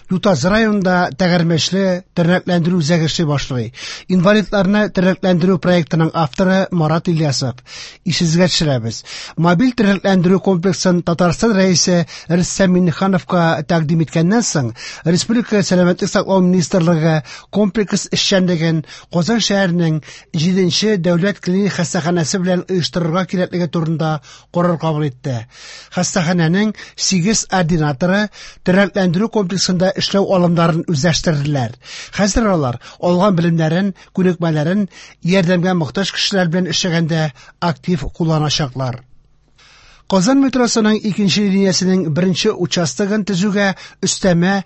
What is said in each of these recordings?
Ютаз районында тәгәрмәчле тернәкләндерү үзәге башлый. Инвалидларны тернәкләндерү проектының авторы Марат Ильясов. Ишезгә төшерәбез. Мобиль тернәкләндерү комплексын Татарстан рәисе Рөстәм Миңнехановка тәкъдим иткәннән соң, Республика сәламәтлек саклау министрлыгы комплекс эшчәнлеген Казан шәһәренең 7-нче дәүләт клиник хастаханәсе белән оештырырга кирәклеге турында карар кабул итте. Хастаханәнең 8 ординаторы тернәкләндерү комплексында эшләү алымнарын үзләштерделәр. Хәзер алар алган белемнәрен, күнекмәләрен ярдәмгә мохтаҗ кешеләр белән эшләгәндә актив кулланачаклар. Казан метросының 2нче линиясенең 1нче участогын төзүгә өстәмә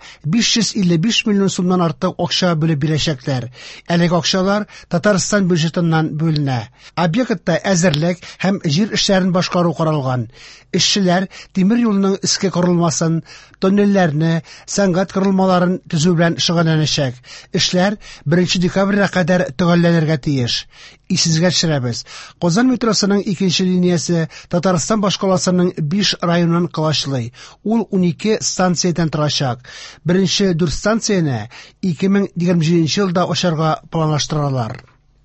555 миллион сумнан артык акча бүлеп бирәчәкләр. Әлеге акчалар Татарстан бюджетыннан бүленә. Объектта әзерлек һәм җир эшләрен башкару каралган. Эшчеләр тимер юлның иске корылмасын, тоннельләрне, сәнгать корылмаларын төзү белән шөгыльләнәчәк. Эшләр 1 декабрьгә кадәр төгәлләнергә тиеш. Исезгә төшерәбез. Казан метросының 2нче линиясе Татарстан башкаласының 5 районын кылачлый. Ул 12 станциядән торачак. Беренче 4 станцияне 2027 елда ачарга планлаштыралар.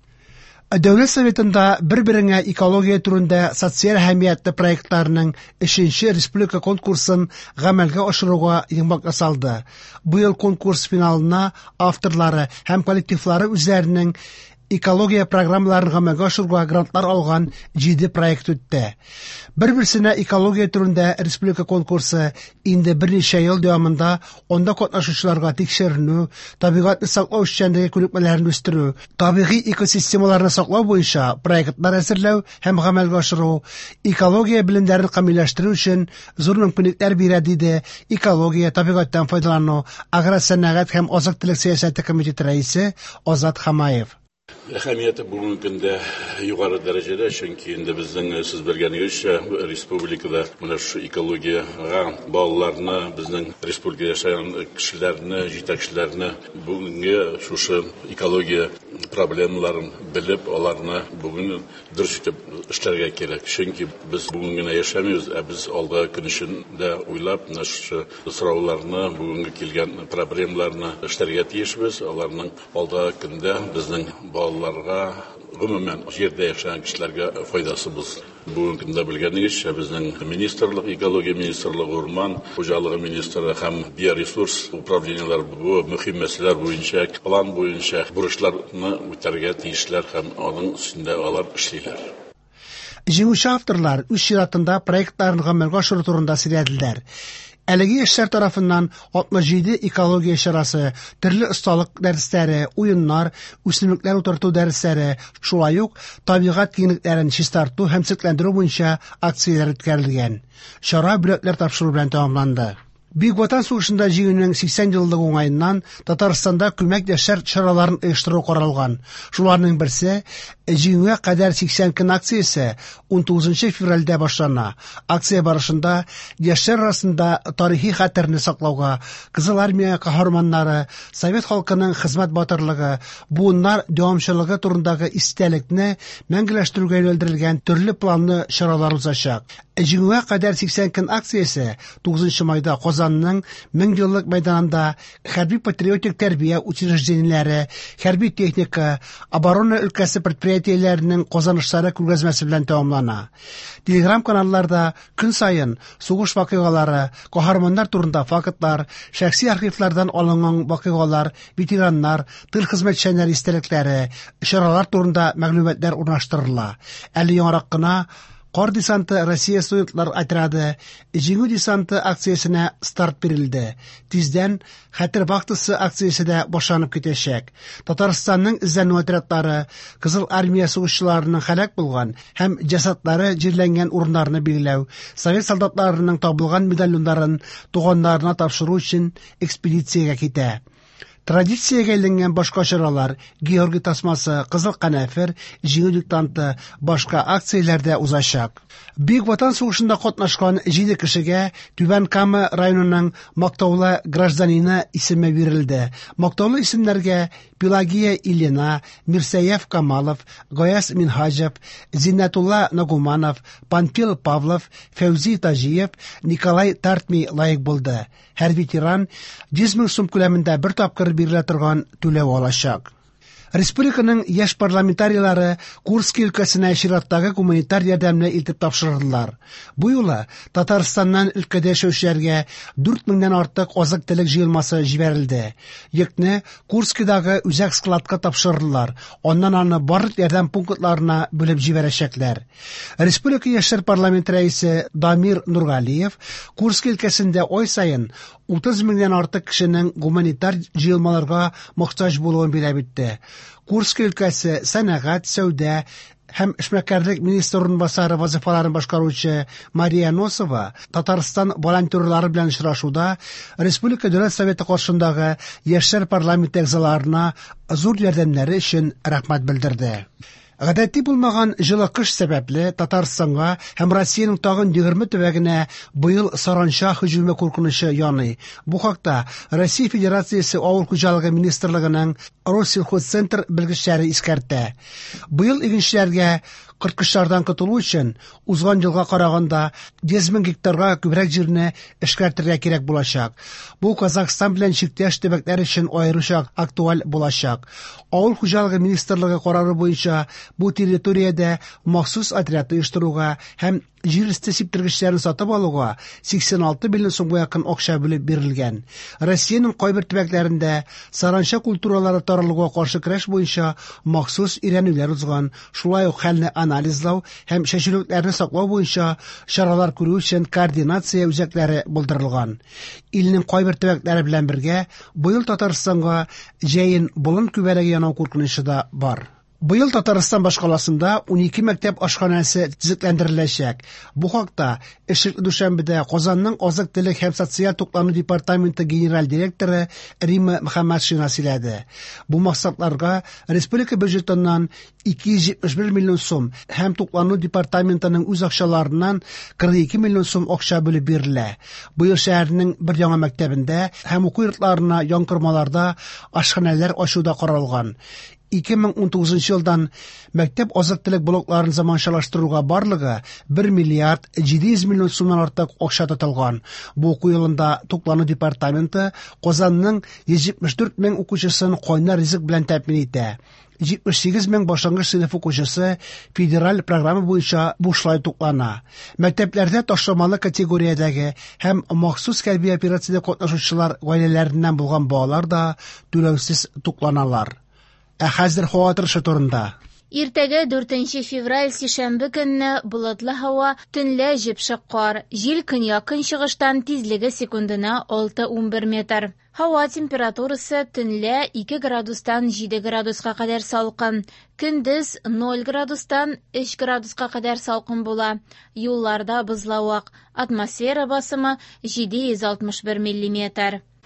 Дәүләт Советында бер-береңә экология турында социаль әһәмиятле проектларның 3нче республика конкурсын гамәлгә ашыруга йомгак ясалды. Быел конкурс финалына авторлары һәм коллективлары үзләренең экология программаларын гамәлгә ашыруга грантлар алган 7 проект үтте. Бер-берсенә экология турында республика конкурсы инде берничә ел дәвамында онда катнашучыларга тикшеренү, табигатьне саклау эшчәнлеге күнекмәләрен үстерү, табигый экосистемаларны саклау буенча проектлар әзерләү һәм гамәлгә ашыру, экология белемнәрен камилләштерү өчен зур мөмкинлекләр бирә, диде экология, табигатьтән файдалану, агросәнәгать һәм азык-төлек сәясәте комитеты рәисе Азат Хамаев. Әһәмияте бүгенге көндә югары дәрәҗәдә, чөнки инде безнең сез белгәнегезчә республикада менә шу экологияга балаларны, безнең республикада яшәгән кешеләрне, җитәкчеләрне бүгенге шушы экология проблемаларын белеп, аларны бүген дөрес итеп эшләргә кирәк. Чөнки без бүген генә яшәмибез, без алга көн өчендә уйлап, шу сорауларны, бүгенге килгән проблемаларны эшләргә тиешбез. Аларның алда көндә безнең балаларга, гомумән җирдә яшәгән кешеләргә файдасы булсын. Бүгенге көндә белгәнегезчә, безнең министрлык, экология министрлыгы, урман хуҗалыгы министры һәм биоресурс управлениеләр бу мөһим мәсьәләләр буенча, план буенча бурычларны үтәргә тиешләр һәм аның өстендә алар эшлиләр. Җиңүче авторлар үз чиратында проектларын гамәлгә ашыру турында сөйләделәр. Әлеге эшләр тарафыннан 67 экология чарасы, төрле осталык дәресләре, уеннар, үсемлекләр утырту дәресләре, шулай ук табигать киңлекләрен чистарту һәм сакландыру буенча акцияләр үткәрелгән. Чара бүләкләр тапшыру белән тәмамланды. Бөек Ватан сугышында җиңүнең 80 еллык уңаеннан Татарстанда күмәк яшәр чараларын оештыру каралган. Шуларның берсе җиңүгә кадәр 80 көн акциясе 19 февральдә башлана. Акция барышында яшьләр арасында тарихи хәтерне саклауга, Кызыл армия каһарманнары, Совет халкының хезмәт батырлыгы, буыннар дәвамчылыгы турындагы истәлекне мәңгеләштерүгә юнәлдерелгән төрле планлы чаралар узачак. Җиңүгә кадәр 80 көн акциясе 9 майда Казанның 1000 еллык мәйданында хәрби-патриотик тәрбия учреждениеләре, хәрби техника, оборона өлкәсе предприятиеләренең казанышлары күргәзмәсе белән тәмамлана. Телеграм каналларда көн сайын сугыш вакыйгалары, каһарманнар турында фактлар, шәхси архивлардан алынган вакыйгалар, ветераннар, тыл хезмәтчәннәре истәлекләре, чаралар турында мәгълүматлар урнаштырыла. Әле яңарак кына Кар десанты Россия студентлар отряды җиңү десанты акциясенә старт бирелде. Тиздән хәтер вахтасы акциясе дә башланып китәчәк. Татарстанның эзләнү отрядлары Кызыл армия сугышчыларының һәлак булган һәм җасадлары җирләнгән урыннарны билгеләү, Совет солдатларының табылган медальоннарын туганнарына тапшыру өчен экспедициягә китә. Традициягә әйләнгән башка чаралар, Георгий тасмасы, Кызыл канәфер, җиңү диктанты, башка акцияләрдә узачак. Бөек Ватан сугышында катнашкан 7 кешегә Түбән Кама районының мактаулы гражданины исеме бирелде. Мактаулы исемнәргә Пелагия Ильина, Мирсәев Камалов, Гаяс Минхаҗев, Зиннәтулла Нагуманов, Панфил Павлов, Фәүзи Тажиев, Николай Тартми лайык булды. Һәр ветеран 100 мең сум күләмендә бер тапкыр бирелә торган түләү алачак. Республиканың яшь парламентарийлары Курск өлкәсенә чираттагы гуманитар ярдәмне илтеп тапшырдылар. Бу юлы Татарстаннан өлкәдә яшәүчеләргә 4000дән артык азык-төлек җыелмасы җибәрелде. Йөкне Курскидагы үзәк складка тапшырдылар. Аннан аны барлык ярдәм пунктларына бүлеп җибәрәчәкләр. Республика яшьләр парламенты рәисе Дамир Нургалиев Курск өлкәсендә ай саен 30 меңнән артык кешенең гуманитар җыелмаларга мохтаҗ булуын биләп итте. Курск өлкәсе сәнәгать, сәүдә һәм эшмәкәрлек министры урынбасары вазифаларын башкаручы Мария Носова Татарстан волонтерлары белән очрашуда Республика Дәүләт Советы каршындагы яшьләр парламенты әгъзаларына зур ярдәмнәре өчен рәхмәт белдерде. Гадәти булмаган җылы кыш сәбәпле Татарстанга һәм Россиянең тагын 20 төбәгенә быел саранча һөҗүме куркынычы яный. Бу хакта Россия Федерациясе Авыл хуҗалыгы министрлыгының Россельхозцентр белгечләре искәртә. Быел игенчеләргә кырткычлардан котылу өчен узган елга караганда 100 мең гектарга күбрәк җирне эшкәртергә кирәк булачак. Бу Казакстан белән чиктәш төбәкләр өчен аеруча актуаль булачак. Авыл хуҗалыгы министрлыгы карары буенча бу территориядә махсус отряд оештыруга һәм җир өсте сиптергечләрен сатып алуга 86 миллион сумга якын акча бүлеп бирелгән. Россиянең кайбер төбәкләрендә саранча культуралары таралуга каршы көрәш буенча махсус өйрәнүләр узган. Шулай ук хәлне анализлау һәм чәчүлекләрне саклау буенча чаралар күрү өчен координация үзәкләре булдырылган. Илнең кайбер төбәкләре белән бергә быел Татарстанга җәен болын күбәләге янау куркынычы да бар. Быел Татарстан башкаласында 12 мәктәп ашханәсе төзекләндереләчәк. Бу хакта Эшлекле дүшәмбедә Казанның азык-төлек һәм социаль туклану департаменты генераль директоры Рима Мөхәммәтшина сөйләде. Бу максатларга республика бюджетыннан 271 миллион сум һәм туклану департаментының үз акчаларыннан 42 миллион сум акча бүлеп бирелә. Быел шәһәрнең бер яңа мәктәбендә һәм уку йортларына яңкырмаларда ашханәләр ачуда каралган. 2019 елдан мәктәп азык-төлек блокларын заманчалаштыруга барлыгы 1 миллиард 700 миллион сумнан артык акча тотылган. Бу уку елында туклану департаменты Казанның 174 мең укучысын кайнар ризык белән тәэмин итә. 78 мең башлангыч сыйныф укучысы федераль программа буенча бушлай туклана. Мәктәпләрдә ташламалы категориядәге һәм махсус хәрби операциядә катнашучылар гаиләләреннән булган балалар да түләүсез тукланалар. Ә хәзер һава торышы турында. Иртәгә 4 февраль сишәмбе көнне болытлы һава, төнлә җепшек кар. Җил көньяк-көнчыгыштан тизлеге секундына 6-11 метр. Һава температурасы төнлә 2 градустан 7 градуска кадәр салкын. Көндез 0 градустан 3 градуска кадәр салкын була. Юлларда бозлавык. Атмосфера басымы 761 миллиметр.